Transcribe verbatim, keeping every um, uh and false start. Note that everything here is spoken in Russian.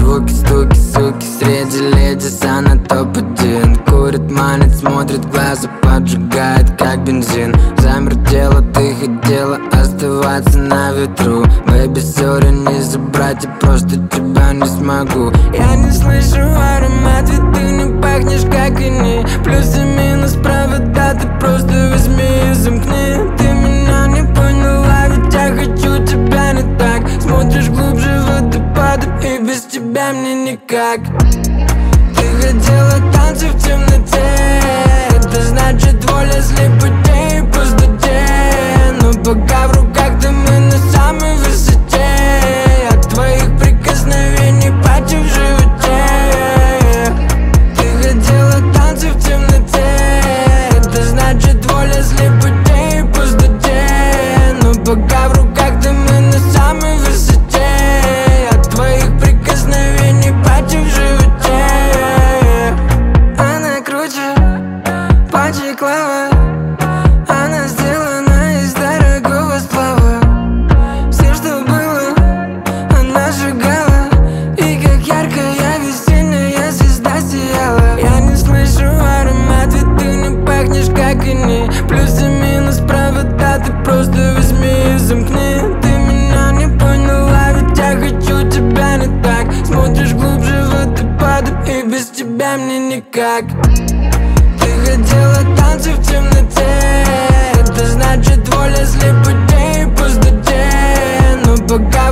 Звуки, стуки, суки, среди ледис она топ-один. Курит, манит, смотрит в глаза, поджигает как бензин. Замер тело, ты хотела оставаться на ветру. Бэйби, сори, не забрать, я просто тебя не смогу. Я не слышу аромат, ведь ты не пахнешь как они. Плюс и минус провода, ты просто возьми и замкни. Ты меня не поняла, ведь я хочу тебя не так. Смотришь глубже водопада, и без тебя мне никак. Ты хотела танцы в темноте, это значит воля слепотей и пустоте. Но пока в руках ты, мы на самой высоте. От твоих прикосновений патчи в животе. Ты хотела танцы в темноте, это значит воля слепотей и пустоте. Но пока в руках ты, мы на самой высоте. От твоих прикосновений патчи в животе. Она круче пачек лава, она сделана из дорогого сплава. Все, что было, она сжигала. И как яркая весенняя звезда сияла. Я не слышу аромат, ведь ты не пахнешь как они. Плюс и минус провода, ты просто возьми и замкни. Ты меня не поняла, ведь я хочу тебя не так. Смотришь глубже водопада, и без тебя мне никак. Ты хотела танцы в темноте, это значит воля слепотей и пустоте. Но пока